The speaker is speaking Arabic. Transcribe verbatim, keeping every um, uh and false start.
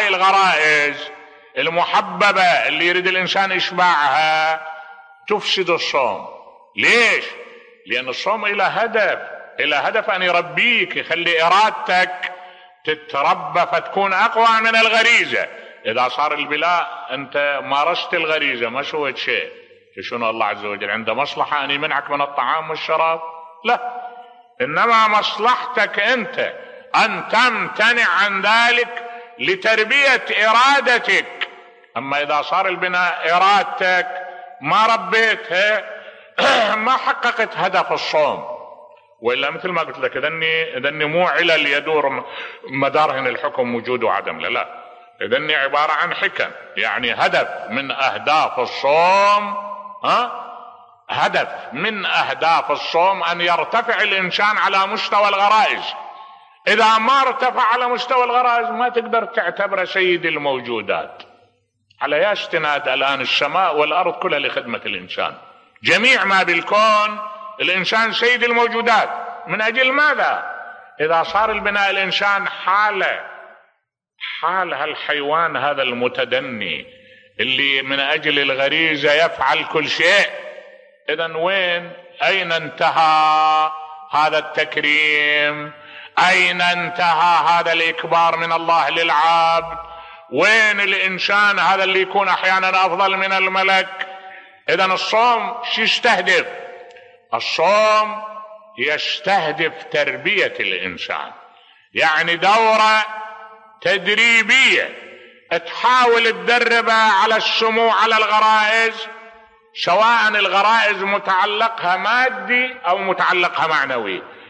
الغرائز المحببة اللي يريد الإنسان إشباعها تفسد الصوم. ليش؟ لأن الصوم إلى هدف، إلى هدف أن يربيك، يخلي إرادتك تتربى فتكون أقوى من الغريزة. إذا صار البلاء أنت مارست الغريزة ما سويت شيء، شنو الله عز وجل عنده مصلحة أن يمنعك من الطعام والشراب؟ لا، إنما مصلحتك أنت أن تمتنع عن ذلك لتربية إرادتك. أما إذا صار البناء إرادتك ما ربيتها ما حققت هدف الصوم. وإلا مثل ما قلت لك إذني إذني مو علل يدور مدارهن الحكم وجود وعدم، لا لا، إذني عبارة عن حكم، يعني هدف من أهداف الصوم، ها هدف من أهداف الصوم أن يرتفع الإنسان على مستوى الغرائز. إذا ما ارتفع على مستوى الغرائز ما تقدر تعتبر سيد الموجودات. على يا استناد الآن السماء والأرض كلها لخدمة الإنسان، جميع ما بالكون الإنسان سيد الموجودات. من أجل ماذا؟ إذا صار البناء الإنسان حالة حال هالحيوان هذا المتدني اللي من أجل الغريزة يفعل كل شيء، إذن وين أين انتهى هذا التكريم؟ أين انتهى هذا الإكبار من الله للعبد؟ وين الإنسان هذا اللي يكون أحيانا أفضل من الملك؟ إذن الصوم شو يستهدف؟ الصوم يستهدف تربية الإنسان، يعني دورة تدريبية تحاول تدربه على السمو على الغرائز، سواء الغرائز متعلقها مادي أو متعلقها معنوي.